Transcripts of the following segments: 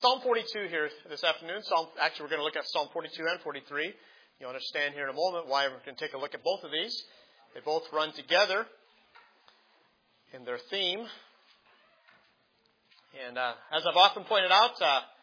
Psalm 42 here this afternoon. We're going to look at Psalm 42 and 43. You'll understand here in a moment why we're going to take a look at both of these. They both run together in their theme. And as I've often pointed out,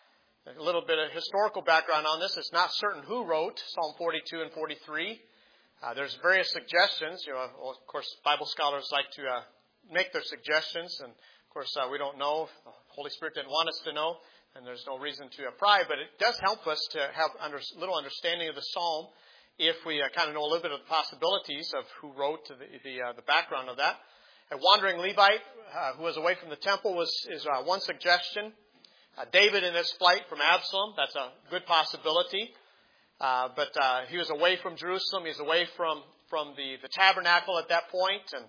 a little bit of historical background on this. It's not certain who wrote Psalm 42 and 43. There's various suggestions. Of course, Bible scholars like to make their suggestions. And, of course, we don't know. The Holy Spirit didn't want us to know. And there's no reason to pry, but it does help us to have a little understanding of the psalm if we kind of know a little bit of the possibilities of who wrote the background of that. A wandering Levite who was away from the temple is one suggestion. David in his flight from Absalom, that's a good possibility. But he was away from Jerusalem. He was away from the tabernacle at that point. And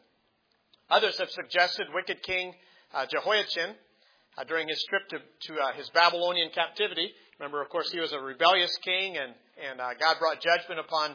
others have suggested wicked King Jehoiachin. During his trip to his Babylonian captivity. Remember, of course, he was a rebellious king, and God brought judgment upon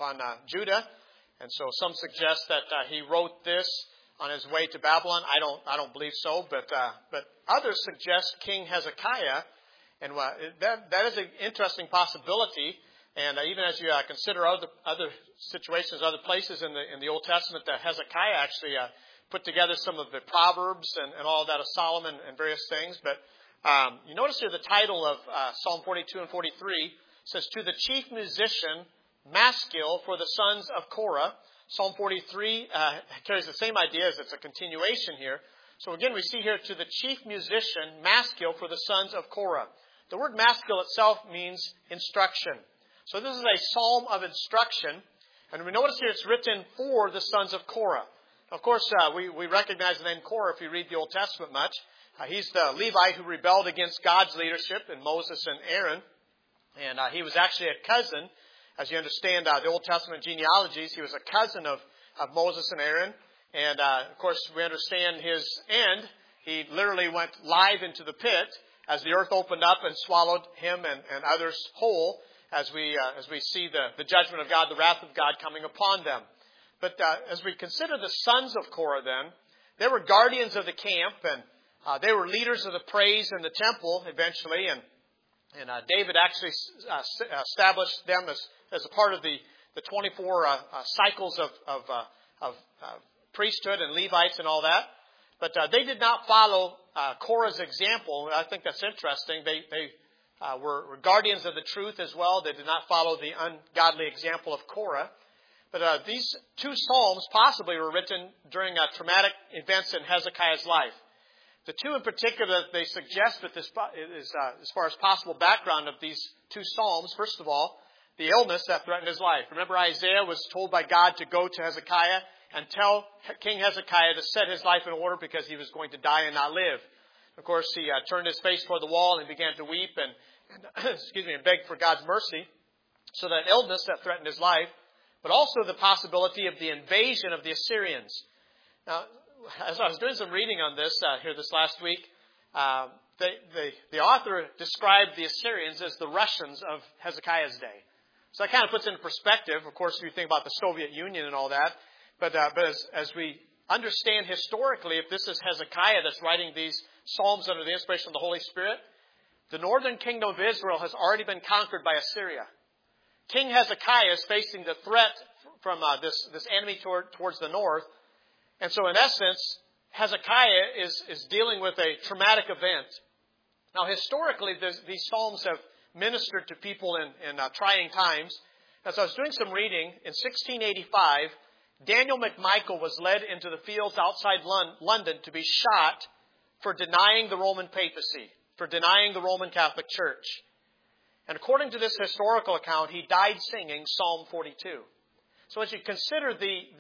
Judah. And so some suggest that he wrote this on his way to Babylon. I don't believe so, but others suggest King Hezekiah, and that is an interesting possibility. And even as you consider other situations, other places in the Old Testament, that Hezekiah actually put together some of the Proverbs and all that of Solomon and various things. But you notice here the title of Psalm 42 and 43 says, "To the chief musician, Maskil for the sons of Korah." Psalm 43 carries the same idea as it's a continuation here. So again, we see here, "To the chief musician, Maskil for the sons of Korah." The word Maskil itself means instruction. So this is a psalm of instruction. And we notice here it's written for the sons of Korah. Of course, we recognize the name Korah if you read the Old Testament much. He's the Levite who rebelled against God's leadership in Moses and Aaron. And he was actually a cousin. As you understand the Old Testament genealogies, he was a cousin of Moses and Aaron. And, of course, we understand his end. He literally went live into the pit as the earth opened up and swallowed him and others whole as we see the judgment of God, the wrath of God coming upon them. But as we consider the sons of Korah then, they were guardians of the camp, and they were leaders of the praise in the temple eventually. And David actually established them as a part of the 24 cycles of priesthood and Levites and all that. But they did not follow Korah's example. I think that's interesting. They were guardians of the truth as well. They did not follow the ungodly example of Korah. But these two psalms possibly were written during traumatic events in Hezekiah's life. The two in particular that they suggest with this is, as far as possible background of these two psalms, first of all, the illness that threatened his life. Remember, Isaiah was told by God to go to Hezekiah and tell King Hezekiah to set his life in order because he was going to die and not live. Of course, he turned his face toward the wall and began to weep and beg for God's mercy. So that illness that threatened his life, but also the possibility of the invasion of the Assyrians. Now, as I was doing some reading on this here this last week, the author described the Assyrians as the Russians of Hezekiah's day. So that kind of puts into perspective. Of course, you think about the Soviet Union and all that. But as we understand historically, if this is Hezekiah that's writing these psalms under the inspiration of the Holy Spirit, the northern kingdom of Israel has already been conquered by Assyria. King Hezekiah is facing the threat from this enemy towards the north. And so in essence, Hezekiah is dealing with a traumatic event. Now historically, these psalms have ministered to people in trying times. As I was doing some reading, in 1685, Daniel McMichael was led into the fields outside London to be shot for denying the Roman papacy, for denying the Roman Catholic Church. And according to this historical account, he died singing Psalm 42. So as you consider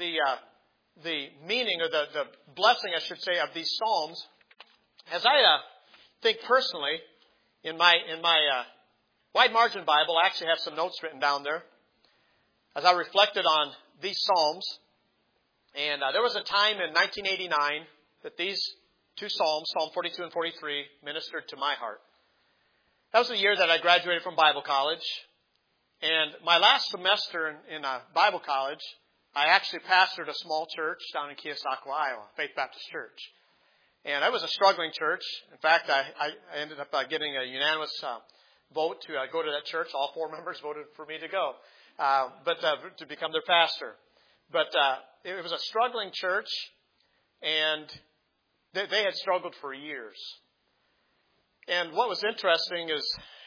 the meaning or the blessing, I should say, of these psalms, as I think personally, in my Wide Margin Bible, I actually have some notes written down there. As I reflected on these psalms, and there was a time in 1989 that these two psalms, Psalm 42 and 43, ministered to my heart. That was the year that I graduated from Bible college. And my last semester in Bible college, I actually pastored a small church down in Keosauqua, Iowa, Faith Baptist Church. And I was a struggling church. In fact, I ended up getting a unanimous vote to go to that church. All 4 members voted for me to go, to become their pastor. But it was a struggling church, and they had struggled for years. And what was interesting is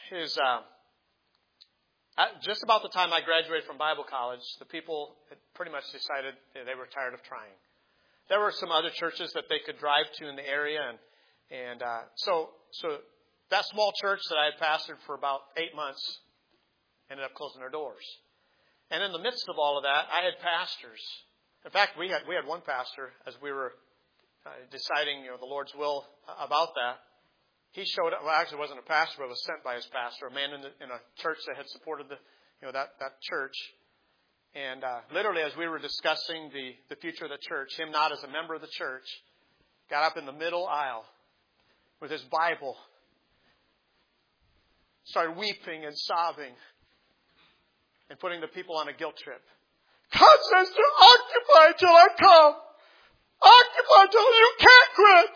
just about the time I graduated from Bible college, the people had pretty much decided they were tired of trying. There were some other churches that they could drive to in the area, and so that small church that I had pastored for about 8 months ended up closing their doors. And in the midst of all of that, I had pastors. In fact, we had one pastor as we were deciding, the Lord's will about that. He showed up. Well, actually, wasn't a pastor, but was sent by his pastor, a man in a church that had supported that church. And literally, as we were discussing the future of the church, him not as a member of the church, got up in the middle aisle with his Bible, started weeping and sobbing, and putting the people on a guilt trip. God says to occupy till I come. Occupy till you can't quit.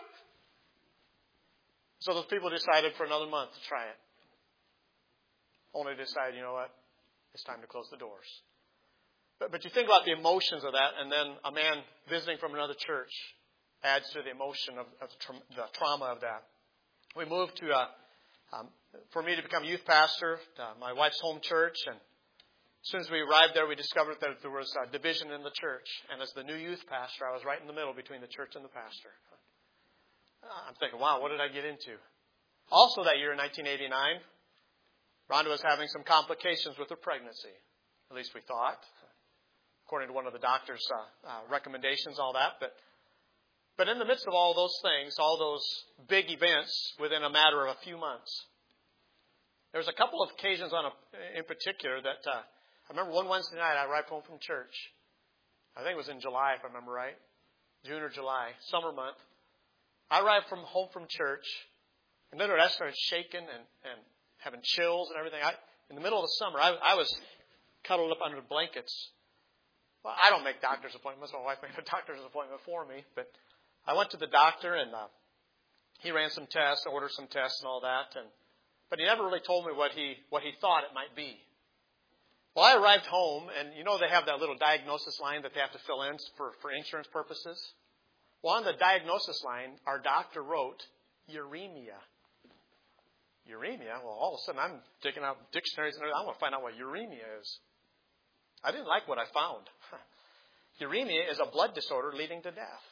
So those people decided for another month to try it. Only decided, you know what? It's time to close the doors. But you think about the emotions of that, and then a man visiting from another church adds to the emotion of the trauma of that. We moved to, for me to become youth pastor, my wife's home church, and as soon as we arrived there, we discovered that there was a division in the church. And as the new youth pastor, I was right in the middle between the church and the pastor. I'm thinking, wow, what did I get into? Also that year in 1989, Rhonda was having some complications with her pregnancy. At least we thought, according to one of the doctor's recommendations, all that. But in the midst of all those things, all those big events within a matter of a few months, there was a couple of occasions in particular that I remember one Wednesday night I arrived home from church. I think it was in July, if I remember right. June or July, summer month. I arrived home from church, and literally I started shaking and having chills and everything. In the middle of the summer, I was cuddled up under the blankets. Well, I don't make doctor's appointments. My wife made a doctor's appointment for me. But I went to the doctor, and he ran some tests, ordered some tests and all that. But he never really told me what he thought it might be. Well, I arrived home, and they have that little diagnosis line that they have to fill in for insurance purposes. Well, on the diagnosis line, our doctor wrote uremia. Uremia? Well, all of a sudden I'm digging out dictionaries and everything. I want to find out what uremia is. I didn't like what I found. Uremia is a blood disorder leading to death.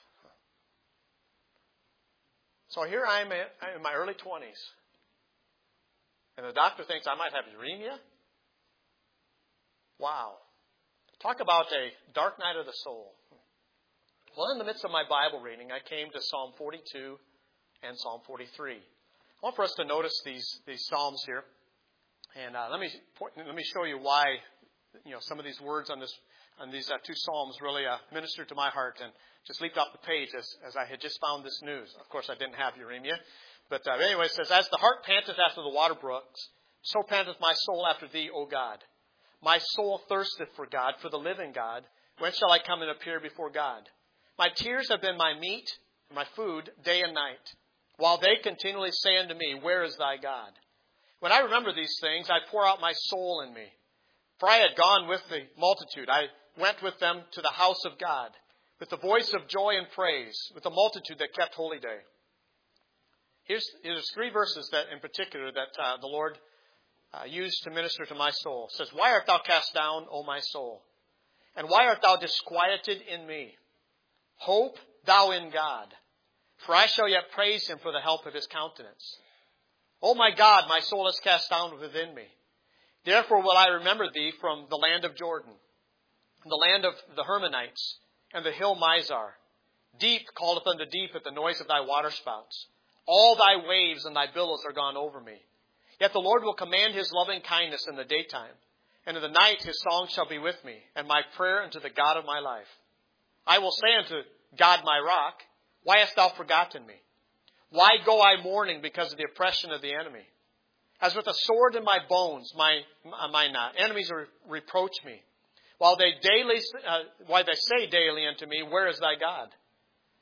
So here I'm in my early 20s. And the doctor thinks I might have uremia? Wow. Talk about a dark night of the soul. Well, in the midst of my Bible reading, I came to Psalm 42 and Psalm 43. I want for us to notice these Psalms here. And let me show you why some of these words on these two Psalms really ministered to my heart and just leaped off the page as I had just found this news. Of course, I didn't have uremia. But anyway, it says, As the hart panteth after the water brooks, so panteth my soul after thee, O God. My soul thirsteth for God, for the living God. When shall I come and appear before God? My tears have been my meat, my food, day and night, while they continually say unto me, Where is thy God? When I remember these things, I pour out my soul in me. For I had gone with the multitude. I went with them to the house of God, with the voice of joy and praise, with the multitude that kept holy day. Here's 3 verses that, in particular, that the Lord used to minister to my soul. It says, Why art thou cast down, O my soul? And why art thou disquieted in me? Hope thou in God, for I shall yet praise him for the help of his countenance. O my God, my soul is cast down within me. Therefore will I remember thee from the land of Jordan, the land of the Hermonites, and the hill Mizar. Deep calleth unto deep at the noise of thy waterspouts. All thy waves and thy billows are gone over me. Yet the Lord will command his loving kindness in the daytime, and in the night his song shall be with me, and my prayer unto the God of my life. I will say unto God my rock, Why hast thou forgotten me? Why go I mourning because of the oppression of the enemy? As with a sword in my bones, my enemies reproach me, while they say daily unto me, Where is thy God?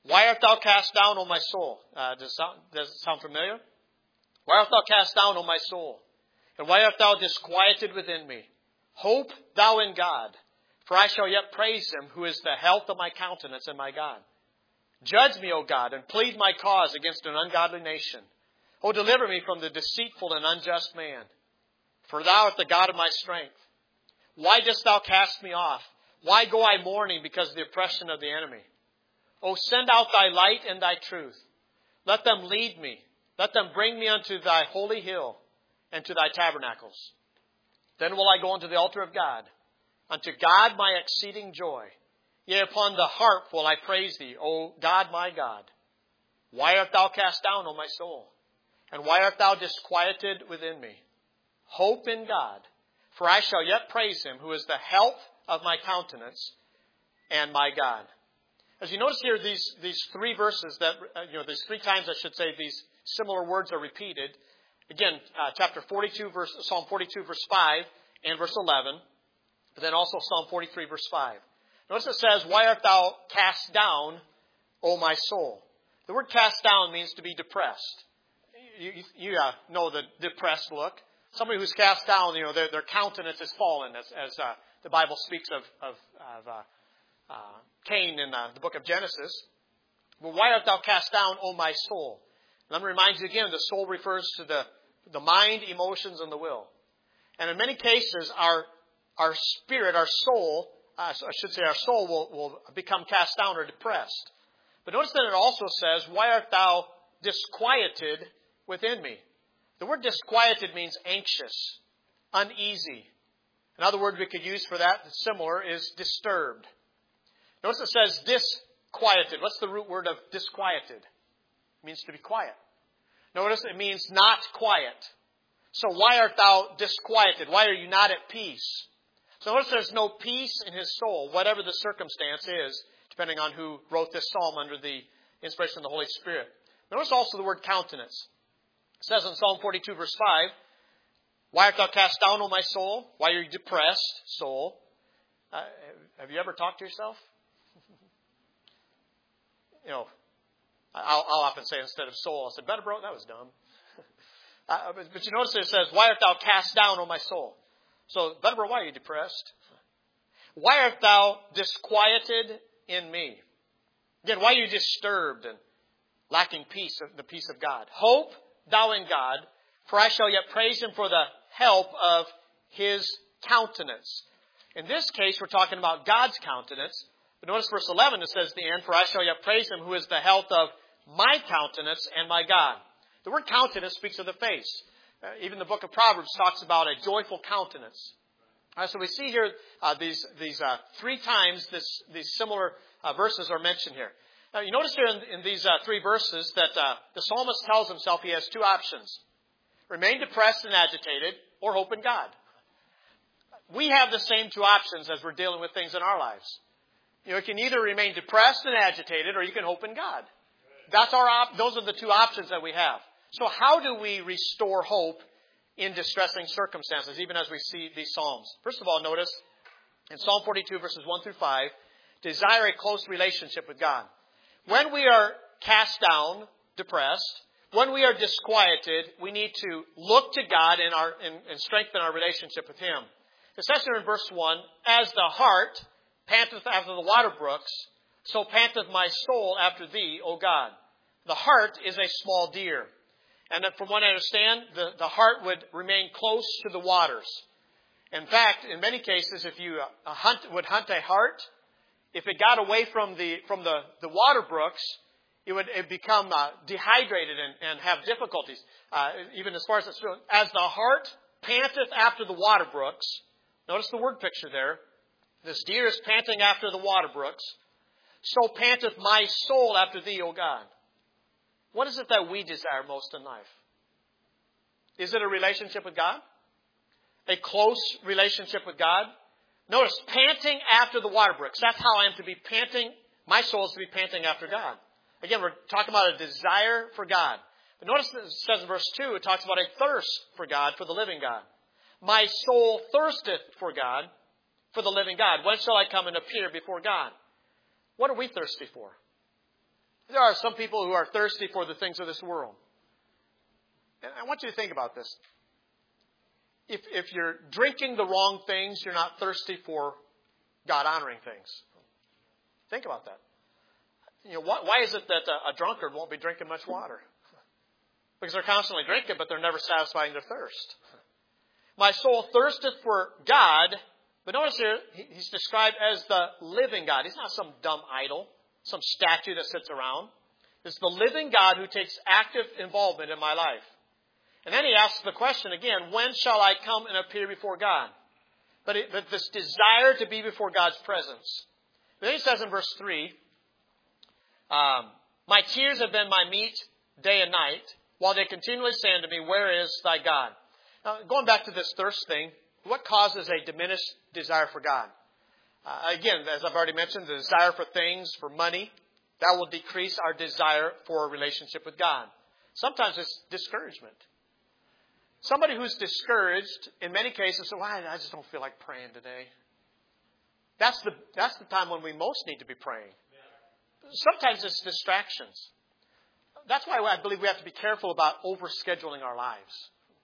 Why art thou cast down, O my soul? Does it sound familiar? Why art thou cast down, O my soul? And why art thou disquieted within me? Hope thou in God, for I shall yet praise him, who is the health of my countenance and my God. Judge me, O God, and plead my cause against an ungodly nation. O deliver me from the deceitful and unjust man, for thou art the God of my strength. Why dost thou cast me off? Why go I mourning because of the oppression of the enemy? O send out thy light and thy truth. Let them lead me. Let them bring me unto thy holy hill and to thy tabernacles. Then will I go unto the altar of God, unto God my exceeding joy. Yea, upon the harp will I praise thee, O God my God. Why art thou cast down, O my soul? And why art thou disquieted within me? Hope in God, for I shall yet praise him, who is the health of my countenance and my God. As you notice here, these three verses that, these three times I should say, these similar words are repeated. Again, Psalm 42, verse 5 and verse 11. But then also Psalm 43, verse 5. Notice it says, why art thou cast down, O my soul? The word cast down means to be depressed. You know the depressed look. Somebody who's cast down, their countenance is fallen, as the Bible speaks of Cain in the book of Genesis. Well, why art thou cast down, O my soul? Let me remind you again, the soul refers to the mind, emotions, and the will. And in many cases, our spirit, our soul, our soul will become cast down or depressed. But notice that it also says, why art thou disquieted within me? The word disquieted means anxious, uneasy. Another word we could use for that, similar, is disturbed. Notice it says disquieted. What's the root word of disquieted? It means to be quiet. Notice it means not quiet. So why art thou disquieted? Why are you not at peace? So notice there's no peace in his soul, whatever the circumstance is, depending on who wrote this psalm under the inspiration of the Holy Spirit. Notice also the word countenance. It says in Psalm 42, verse 5, why art thou cast down, O my soul? Why are you depressed, soul? Have you ever talked to yourself? I'll often say instead of soul, I said, better bro, that was dumb. But you notice it says, why art thou cast down, O my soul? So, better bro, why are you depressed? Why art thou disquieted in me? Again, why are you disturbed and lacking peace, the peace of God? Hope thou in God, for I shall yet praise him for the help of his countenance. In this case, we're talking about God's countenance. But notice verse 11, it says at the end, for I shall yet praise him who is the health of my countenance and my God. The word countenance speaks of the face. Even the book of Proverbs talks about a joyful countenance. So we see here these three times these similar verses are mentioned here. Now you notice here in these three verses that the psalmist tells himself he has two options. Remain depressed and agitated, or hope in God. We have the same two options as we're dealing with things in our lives. You can either remain depressed and agitated, or you can hope in God. Those are the two options that we have. So how do we restore hope in distressing circumstances, even as we see these Psalms? First of all, notice in Psalm 42, verses 1 through 5, desire a close relationship with God. When we are cast down, depressed, when we are disquieted, we need to look to God and strengthen our relationship with him. It says here in verse 1, as the hart panteth after the water brooks, so panteth my soul after thee, O God. The hart is a small deer. And from what I understand, the hart would remain close to the waters. In fact, in many cases, if you would hunt a hart, if it got away from the water brooks, it would become dehydrated and have difficulties. Even as far as it's as the hart panteth after the water brooks. Notice the word picture there. This deer is panting after the water brooks. So panteth my soul after thee, O God. What is it that we desire most in life? Is it a relationship with God? A close relationship with God? Notice, panting after the water brooks. That's how I am to be panting. My soul is to be panting after God. Again, we're talking about a desire for God. But notice it says in verse 2, it talks about a thirst for God, for the living God. My soul thirsteth for God, for the living God. When shall I come and appear before God? What are we thirsty for? There are some people who are thirsty for the things of this world. And I want you to think about this. If you're drinking the wrong things, you're not thirsty for God-honoring things. Think about that. Why is it that a drunkard won't be drinking much water? Because they're constantly drinking, but they're never satisfying their thirst. My soul thirsteth for God, but notice here, he's described as the living God. He's not some dumb idol, some statue that sits around. It's the living God who takes active involvement in my life. And then he asks the question again, when shall I come and appear before God? But this desire to be before God's presence. Then he says in verse 3, my tears have been my meat day and night, while they continually say unto me, where is thy God? Now, going back to this thirst thing, what causes a diminished desire for God? Again, as I've already mentioned, the desire for things, for money, that will decrease our desire for a relationship with God. Sometimes it's discouragement. Somebody who's discouraged, in many cases, says, well, I just don't feel like praying today. That's the time when we most need to be praying. Sometimes it's distractions. That's why I believe we have to be careful about overscheduling our lives.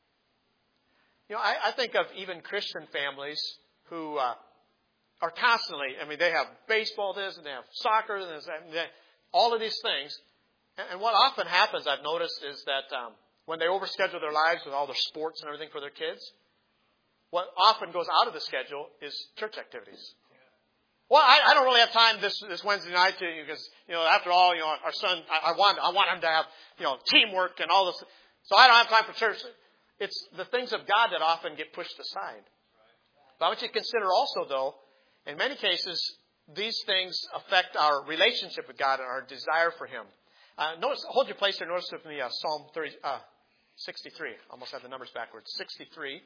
I think of even Christian families who are constantly, they have baseball this and they have soccer and all of these things. And what often happens, I've noticed, is that when they overschedule their lives with all their sports and everything for their kids, what often goes out of the schedule is church activities. Well, I don't really have time this Wednesday night because, after all, our son, I want him to have, teamwork and all this. So I don't have time for church. It's the things of God that often get pushed aside. But I want you to consider also, though, in many cases, these things affect our relationship with God and our desire for Him. Notice, hold your place there. Notice with me Psalm 63. Almost had the numbers backwards. 63.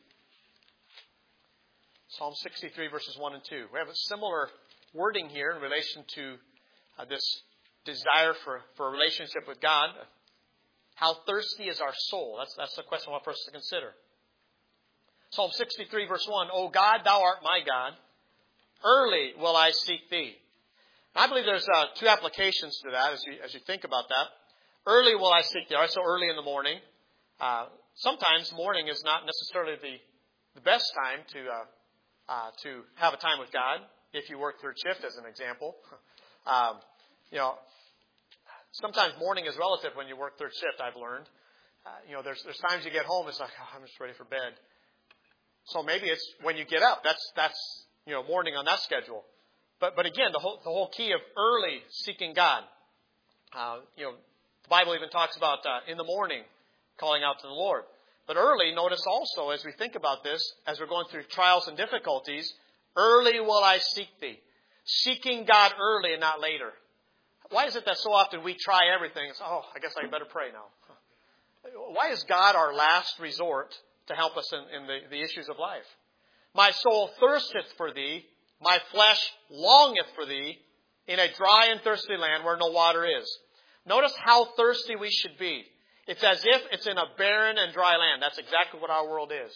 Psalm 63, verses 1 and 2. We have a similar wording here in relation to this desire for a relationship with God. How thirsty is our soul? That's the question I want for us to consider. Psalm 63, verse 1. O God, thou art my God. Early will I seek thee. I believe there's two applications to that as you think about that. Early will I seek thee. All right, so early in the morning. Sometimes morning is not necessarily the best time to have a time with God. If you work third shift, as an example, sometimes morning is relative when you work third shift. I've learned. There's times you get home, it's like, I'm just ready for bed. So maybe it's when you get up. That's morning on that schedule. But again, the whole key of early seeking God. The Bible even talks about in the morning calling out to the Lord. But early, notice also as we think about this, as we're going through trials and difficulties, early will I seek thee. Seeking God early and not later. Why is it that so often we try everything and say, I guess I better pray now? Why is God our last resort to help us in the issues of life? My soul thirsteth for thee, my flesh longeth for thee, in a dry and thirsty land where no water is. Notice how thirsty we should be. It's as if it's in a barren and dry land. That's exactly what our world is.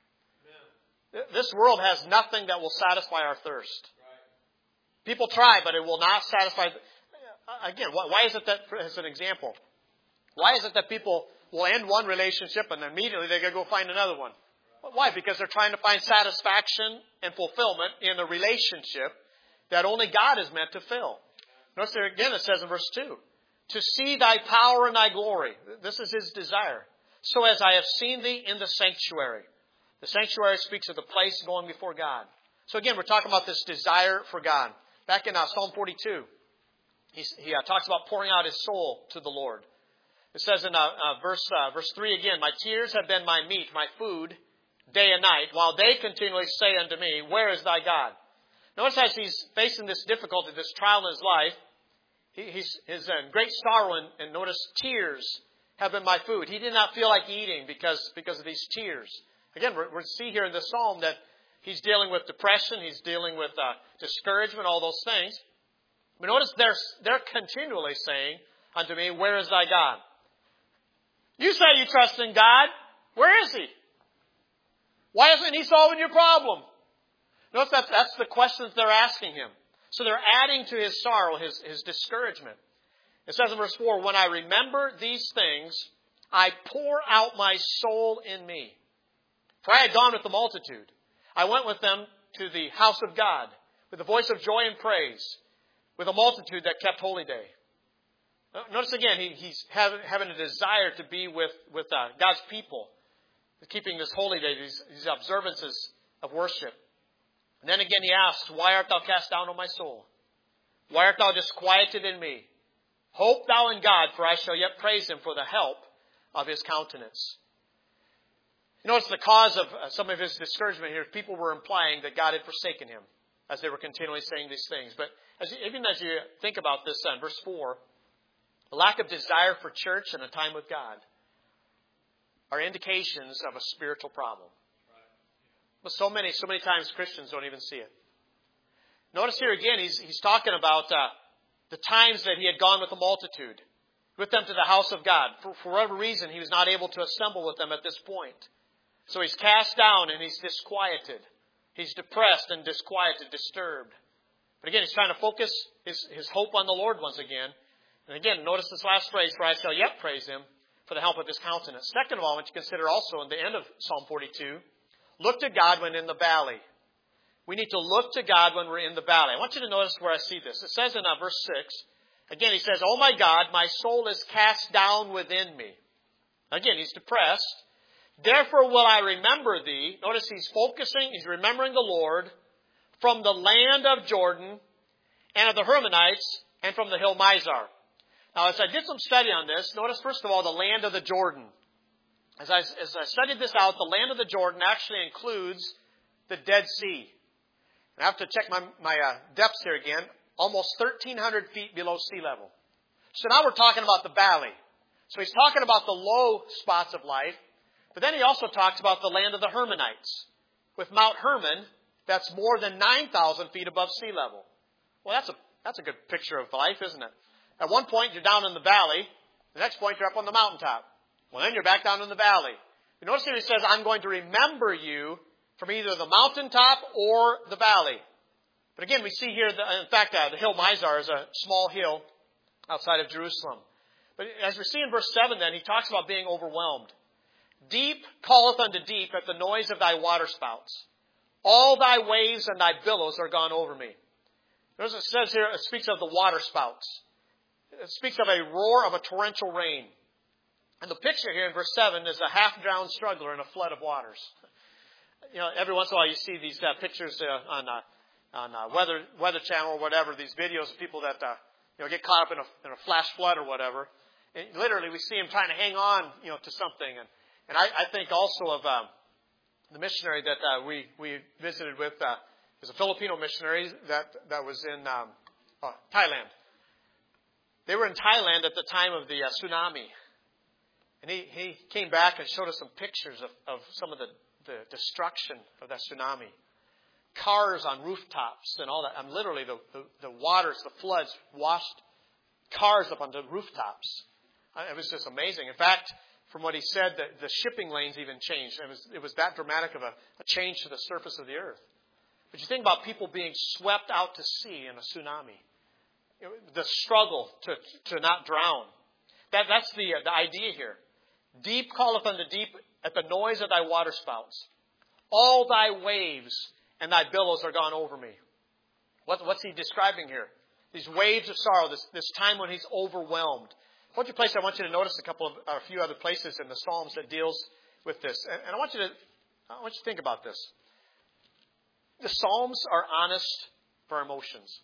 This world has nothing that will satisfy our thirst. People try, but it will not satisfy. Again, why is it that, as an example, why is it that people will end one relationship and then immediately they're going to go find another one? Why? Because they're trying to find satisfaction and fulfillment in a relationship that only God is meant to fill. Notice there again it says in verse 2, to see thy power and thy glory. This is his desire. So as I have seen thee in the sanctuary. The sanctuary speaks of the place going before God. So again, we're talking about this desire for God. Back in Psalm 42, he talks about pouring out his soul to the Lord. It says in verse 3 again, my tears have been my meat, my food, day and night, while they continually say unto me, where is thy God? Notice as he's facing this difficulty, this trial in his life, he's in great sorrow, and notice tears have been my food. He did not feel like eating because of these tears. Again, we see here in the psalm that he's dealing with depression, he's dealing with discouragement, all those things. But notice they're continually saying unto me, where is thy God? You say you trust in God. Where is he? Why isn't he solving your problem? Notice that's the questions they're asking him. So they're adding to his sorrow, his discouragement. It says in verse 4, when I remember these things, I pour out my soul in me. For I had gone with the multitude. I went with them to the house of God, with a voice of joy and praise, with a multitude that kept holy day. Notice again, he's having a desire to be with God's people, keeping this holy day, these observances of worship. And then again he asks, why art thou cast down, O my soul? Why art thou disquieted in me? Hope thou in God, for I shall yet praise him for the help of his countenance. You notice the cause of some of his discouragement here. People were implying that God had forsaken him as they were continually saying these things. But even as you think about this in verse 4, a lack of desire for church and a time with God are indications of a spiritual problem. But so many times Christians don't even see it. Notice here again, he's talking about the times that he had gone with the multitude, with them to the house of God. For whatever reason, he was not able to assemble with them at this point. So he's cast down and he's disquieted. He's depressed and disquieted, disturbed. But again, he's trying to focus his hope on the Lord once again. And again, notice this last phrase, for I shall yet praise him for the help of his countenance. Second of all, I want you to consider also in the end of Psalm 42, look to God when in the valley. We need to look to God when we're in the valley. I want you to notice where I see this. It says in verse 6, again he says, oh my God, my soul is cast down within me. Again, he's depressed. Therefore will I remember thee. Notice he's focusing, he's remembering the Lord from the land of Jordan and of the Hermonites and from the hill Mizar. Now, as I did some study on this, notice first of all the land of the Jordan. As I studied this out, the land of the Jordan actually includes the Dead Sea. And I have to check my depths here again. Almost 1,300 feet below sea level. So now we're talking about the valley. So he's talking about the low spots of life. But then he also talks about the land of the Hermonites. With Mount Hermon, that's more than 9,000 feet above sea level. Well, that's a good picture of life, isn't it? At one point, you're down in the valley. The next point, you're up on the mountaintop. Well, then you're back down in the valley. You notice here he says, I'm going to remember you from either the mountaintop or the valley. But again, we see here, the hill Mizar is a small hill outside of Jerusalem. But as we see in verse 7 then, he talks about being overwhelmed. Deep calleth unto deep at the noise of thy waterspouts. All thy waves and thy billows are gone over me. Notice it says here, it speaks of the waterspouts. It speaks of a roar of a torrential rain. And the picture here in verse 7 is a half-drowned struggler in a flood of waters. You know, every once in a while you see these pictures on Weather Channel or whatever, these videos of people that get caught up in a flash flood or whatever. And literally, we see them trying to hang on, to something. And I think also of the missionary that we visited with. Is a Filipino missionary that was in Thailand. They were in Thailand at the time of the tsunami. And he came back and showed us some pictures of some of the destruction of that tsunami. Cars on rooftops and all that. Literally, the waters, the floods washed cars up onto rooftops. It was just amazing. In fact, from what he said, the shipping lanes even changed. It was that dramatic of a change to the surface of the earth. But you think about people being swept out to sea in a tsunami. The struggle to not drown. That's the idea here. Deep calleth unto deep at the noise of thy waterspouts. All thy waves and thy billows are gone over me. What's he describing here? These waves of sorrow, this time when he's overwhelmed. I want you to notice a few other places in the Psalms that deals with this. And I want you to think about this. The Psalms are honest for emotions.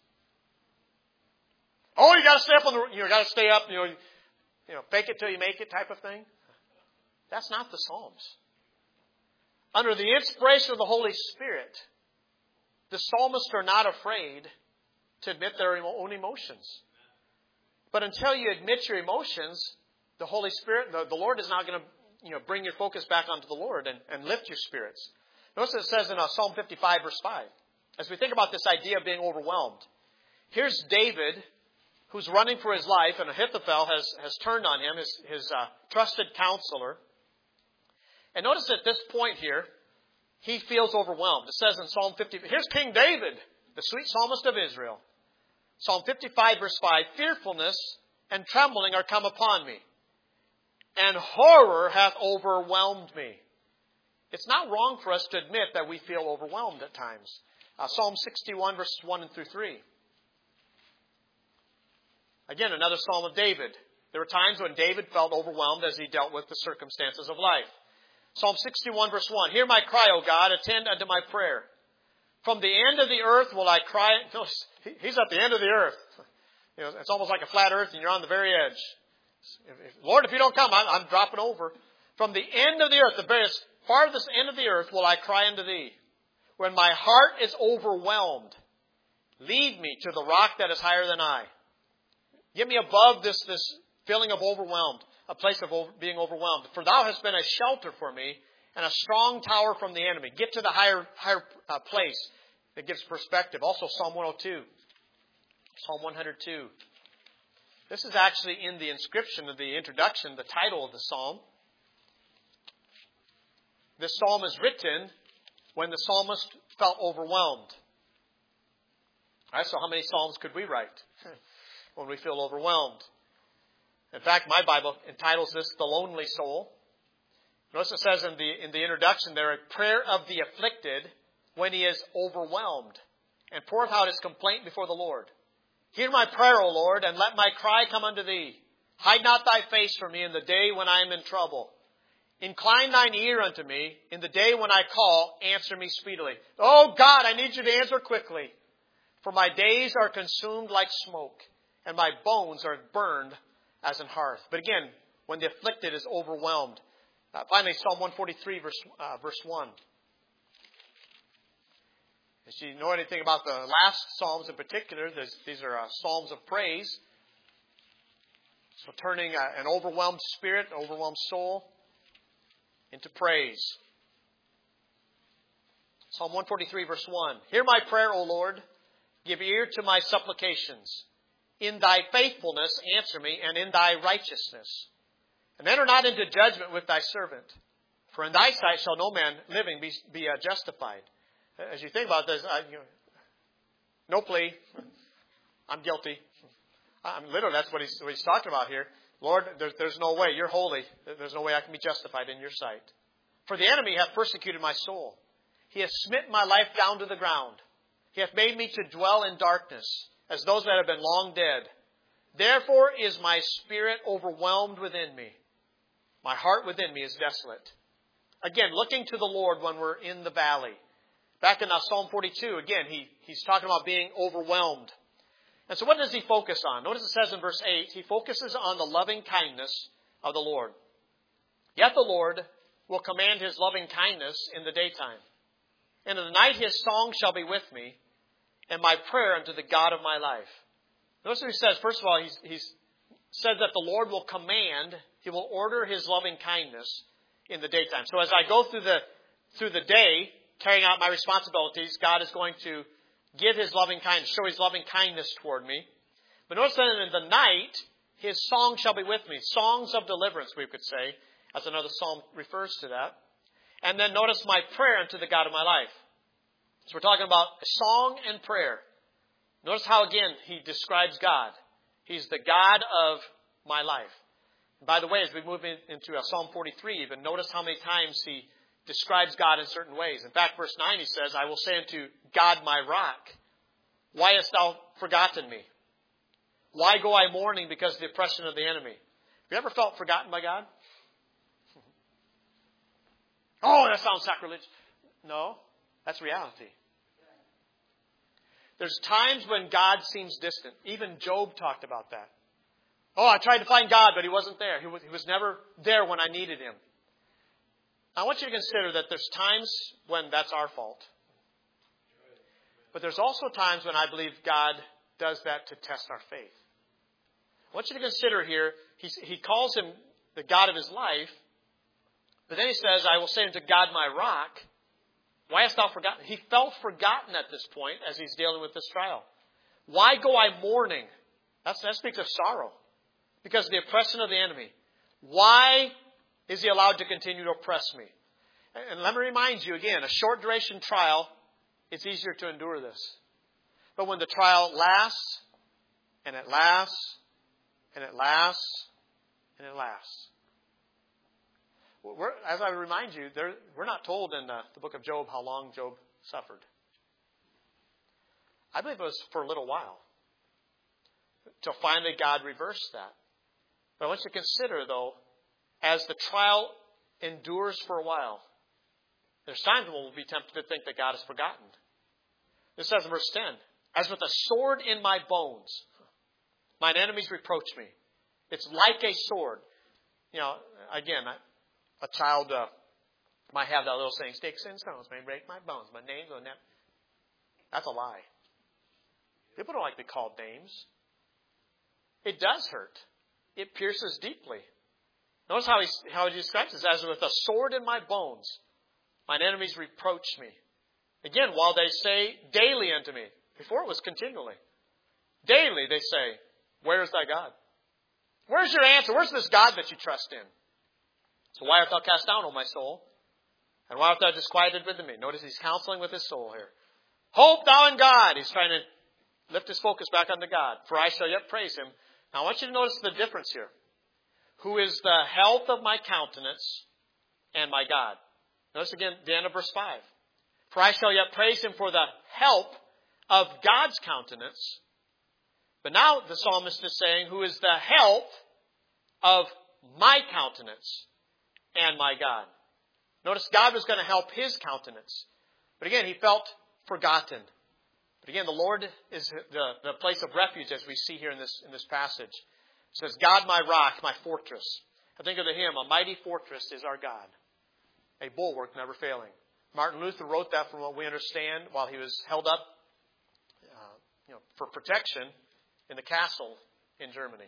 Oh, you got to stay up you got to stay up, fake it till you make it type of thing. That's not the Psalms. Under the inspiration of the Holy Spirit, the psalmists are not afraid to admit their own emotions. But until you admit your emotions, the Holy Spirit, the Lord is not going to, bring your focus back onto the Lord and lift your spirits. Notice it says in Psalm 55, verse 5, as we think about this idea of being overwhelmed. Here's David, who's running for his life, and Ahithophel has turned on him, his trusted counselor. And notice at this point here, he feels overwhelmed. It says in Psalm 50, here's King David, the sweet psalmist of Israel. Psalm 55, verse 5, fearfulness and trembling are come upon me, and horror hath overwhelmed me. It's not wrong for us to admit that we feel overwhelmed at times. Psalm 61, verses 1 and through 3. Again, another psalm of David. There were times when David felt overwhelmed as he dealt with the circumstances of life. Psalm 61, verse 1. Hear my cry, O God, attend unto my prayer. From the end of the earth will I cry. Notice, he's at the end of the earth. It's almost like a flat earth and you're on the very edge. Lord, if you don't come, I'm dropping over. From the end of the earth, the very farthest end of the earth, will I cry unto thee. When my heart is overwhelmed, lead me to the rock that is higher than I. Get me above this feeling of overwhelmed, a place of being overwhelmed. For thou hast been a shelter for me and a strong tower from the enemy. Get to the higher place that gives perspective. Also Psalm 102. Psalm 102. This is actually in the inscription of the introduction, the title of the psalm. This psalm is written when the psalmist felt overwhelmed. All right, so how many psalms could we write when we feel overwhelmed? In fact, my Bible entitles this The Lonely Soul. Notice it says in the introduction there, a prayer of the afflicted when he is overwhelmed and poureth out his complaint before the Lord. Hear my prayer, O Lord, and let my cry come unto thee. Hide not thy face from me in the day when I am in trouble. Incline thine ear unto me. In the day when I call, answer me speedily. Oh God, I need you to answer quickly. For my days are consumed like smoke, and my bones are burned as an hearth. But again, when the afflicted is overwhelmed. Finally, Psalm 143, verse 1. If you know anything about the last Psalms in particular, these are Psalms of praise. So turning an overwhelmed spirit, an overwhelmed soul, into praise. Psalm 143, verse 1. Hear my prayer, O Lord. Give ear to my supplications. In thy faithfulness answer me, and in thy righteousness. And enter not into judgment with thy servant. For in thy sight shall no man living be justified. As you think about this, no plea. I'm guilty. Literally, that's what he's talking about here. Lord, there's no way. You're holy. There's no way I can be justified in your sight. For the enemy hath persecuted my soul. He hath smitten my life down to the ground. He hath made me to dwell in darkness, as those that have been long dead. Therefore is my spirit overwhelmed within me. My heart within me is desolate. Again, looking to the Lord when we're in the valley. Back in Psalm 42, again, he's talking about being overwhelmed. And so what does he focus on? Notice it says in verse 8, he focuses on the loving kindness of the Lord. Yet the Lord will command his loving kindness in the daytime. And in the night his song shall be with me, and my prayer unto the God of my life. Notice what he says. First of all, he says that the Lord will command, he will order his loving kindness in the daytime. So as I go through the day, carrying out my responsibilities, God is going to give his loving kindness, show his loving kindness toward me. But notice that in the night, his song shall be with me. Songs of deliverance, we could say, as another psalm refers to that. And then notice my prayer unto the God of my life. So we're talking about a song and prayer. Notice how, again, he describes God. He's the God of my life. And by the way, as we move into Psalm 43, even notice how many times he describes God in certain ways. In fact, verse 9 he says, I will say unto God my rock, why hast thou forgotten me? Why go I mourning because of the oppression of the enemy? Have you ever felt forgotten by God? Oh, that sounds sacrilegious. No, that's reality. There's times when God seems distant. Even Job talked about that. Oh, I tried to find God, but he wasn't there. He was never there when I needed him. I want you to consider that there's times when that's our fault. But there's also times when I believe God does that to test our faith. I want you to consider here, he calls him the God of his life, but then he says, I will say unto God my rock, why hast thou forgotten? He felt forgotten at this point as he's dealing with this trial. Why go I mourning? That speaks of sorrow. Because of the oppression of the enemy. Why is he allowed to continue to oppress me? And let me remind you again, a short duration trial, it's easier to endure this. But when the trial lasts, and it lasts, And it lasts, and it lasts. As I remind you, we're not told in the book of Job how long Job suffered. I believe it was for a little while, till finally God reversed that. But I want you to consider, though, as the trial endures for a while, there's times when we'll be tempted to think that God has forgotten. This says in verse 10, as with a sword in my bones, mine enemies reproach me. It's like a sword. You know, again, a child might have that little saying, sticks and stones may break my bones. My name's on that. That's a lie. People don't like to be called names. It does hurt. It pierces deeply. Notice how he describes this, as with a sword in my bones, mine enemies reproach me. Again, while they say daily unto me. Before it was continually. Daily they say, where is thy God? Where's your answer? Where's this God that you trust in? So why art thou cast down, O my soul? And why art thou disquieted within me? Notice he's counseling with his soul here. Hope thou in God. He's trying to lift his focus back onto God. For I shall yet praise him. Now I want you to notice the difference here. Who is the health of my countenance and my God. Notice again the end of verse 5. For I shall yet praise him for the help of God's countenance. But now the psalmist is saying, who is the help of my countenance and my God. Notice God was going to help his countenance. But again, he felt forgotten. But again, the Lord is the place of refuge, as we see here in this passage. It says, God my rock, my fortress. I think of the hymn, a mighty fortress is our God, a bulwark never failing. Martin Luther wrote that from what we understand while he was held up for protection in the castle in Germany.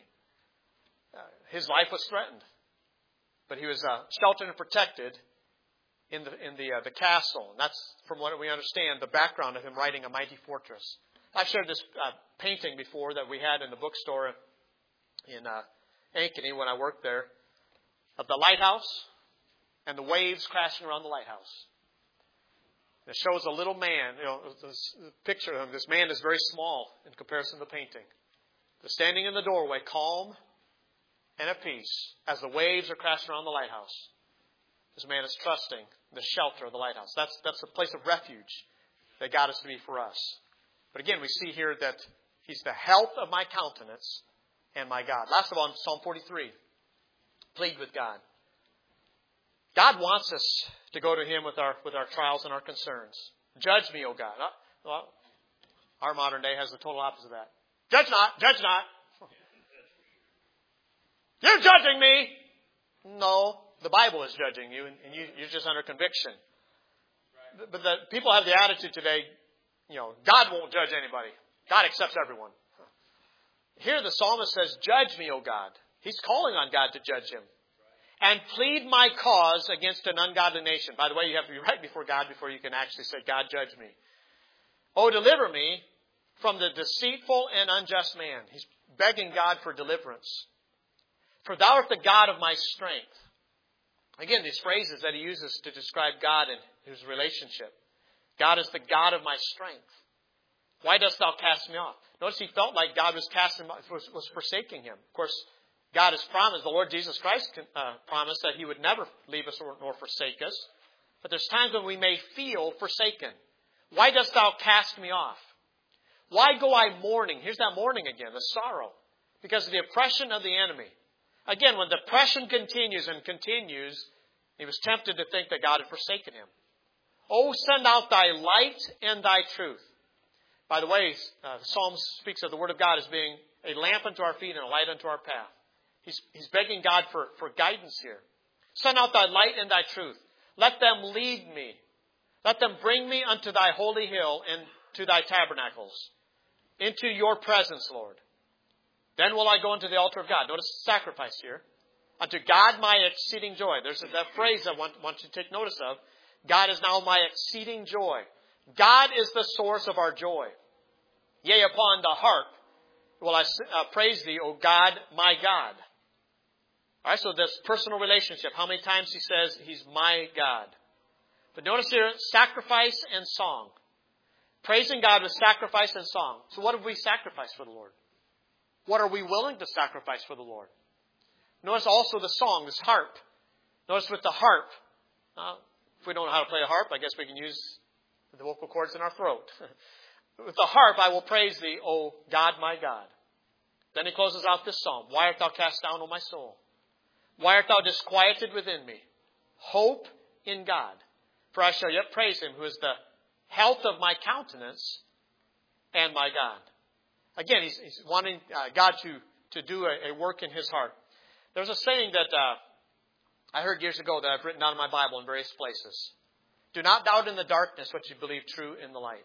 His life was threatened, but he was sheltered and protected in the castle. And that's, from what we understand, the background of him writing A Mighty Fortress. I've shared this painting before that we had in the bookstore in Ankeny when I worked there, of the lighthouse and the waves crashing around the lighthouse. It shows a little man, this picture of him. This man is very small in comparison to the painting. They're standing in the doorway, calm and at peace, as the waves are crashing around the lighthouse. This man is trusting the shelter of the lighthouse. That's a place of refuge that God is to be for us. But again, we see here that he's the health of my countenance and my God. Last of all, Psalm 43. Plead with God. God wants us to go to him with our trials and our concerns. Judge me, O God. Well, our modern day has the total opposite of that. Judge not, judge not. You're judging me. No, the Bible is judging you, and you're just under conviction. But the people have the attitude today, God won't judge anybody. God accepts everyone. Here the psalmist says, judge me, O God. He's calling on God to judge him. And plead my cause against an ungodly nation. By the way, you have to be right before God before you can actually say, God, judge me. Oh, deliver me from the deceitful and unjust man. He's begging God for deliverance. For thou art the God of my strength. Again, these phrases that he uses to describe God and his relationship. God is the God of my strength. Why dost thou cast me off? Notice he felt like God was forsaking him. Of course, God has promised, the Lord Jesus Christ promised that he would never leave us nor forsake us. But there's times when we may feel forsaken. Why dost thou cast me off? Why go I mourning? Here's that mourning again, the sorrow. Because of the oppression of the enemy. Again, when the oppression continues and continues, he was tempted to think that God had forsaken him. Oh, send out thy light and thy truth. By the way, the Psalm speaks of the Word of God as being a lamp unto our feet and a light unto our path. He's begging God for guidance here. Send out thy light and thy truth. Let them lead me. Let them bring me unto thy holy hill and to thy tabernacles. Into your presence, Lord. Then will I go into the altar of God. Notice sacrifice here. Unto God my exceeding joy. There's that phrase I want you to take notice of. God is now my exceeding joy. God is the source of our joy. Yea, upon the harp will I praise thee, O God, my God. All right, so this personal relationship. How many times he says he's my God. But notice here, sacrifice and song. Praising God with sacrifice and song. So what have we sacrificed for the Lord? What are we willing to sacrifice for the Lord? Notice also the song, this harp. Notice with the harp, if we don't know how to play a harp, I guess we can use the vocal cords in our throat. With the harp, I will praise thee, O God, my God. Then he closes out this psalm. Why art thou cast down, O my soul? Why art thou disquieted within me? Hope in God. For I shall yet praise him, who is the health of my countenance and my God. Again, he's wanting God to do a work in his heart. There's a saying that I heard years ago that I've written down in my Bible in various places. Do not doubt in the darkness what you believe true in the light.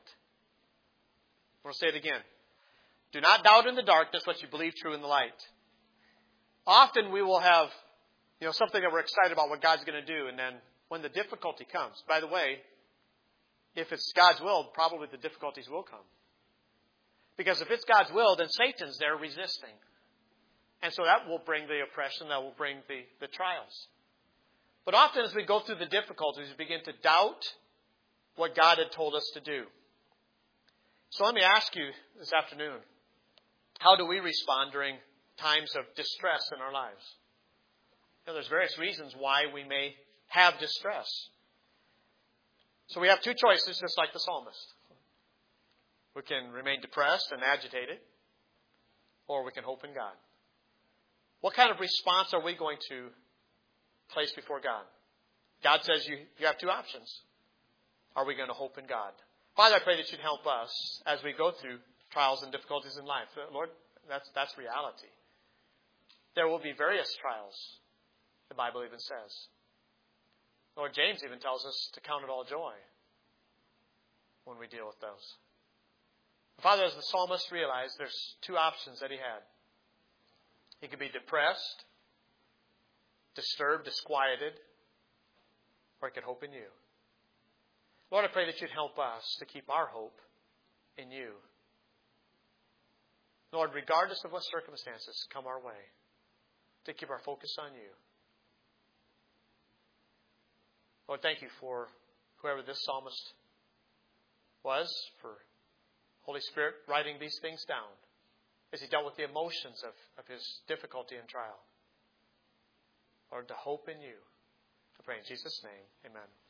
I'll say it again. Do not doubt in the darkness what you believe true in the light. Often we will have, something that we're excited about what God's going to do, and then when the difficulty comes, by the way, if it's God's will, probably the difficulties will come. Because if it's God's will, then Satan's there resisting. And so that will bring the oppression, that will bring the trials. But often as we go through the difficulties, we begin to doubt what God had told us to do. So let me ask you this afternoon, how do we respond during times of distress in our lives? There's various reasons why we may have distress. So we have two choices, just like the psalmist. We can remain depressed and agitated, or we can hope in God. What kind of response are we going to place before God? God says you have two options. Are we going to hope in God? Father, I pray that you'd help us as we go through trials and difficulties in life. Lord, that's reality. There will be various trials, the Bible even says. Lord, James even tells us to count it all joy when we deal with those. Father, as the psalmist realized, there's two options that he had. He could be depressed, disturbed, disquieted, or he could hope in you. Lord, I pray that you'd help us to keep our hope in you. Lord, regardless of what circumstances come our way, to keep our focus on you. Lord, thank you for whoever this psalmist was, for Holy Spirit writing these things down as he dealt with the emotions of his difficulty and trial. Lord, to hope in you. I pray in Jesus' name, amen.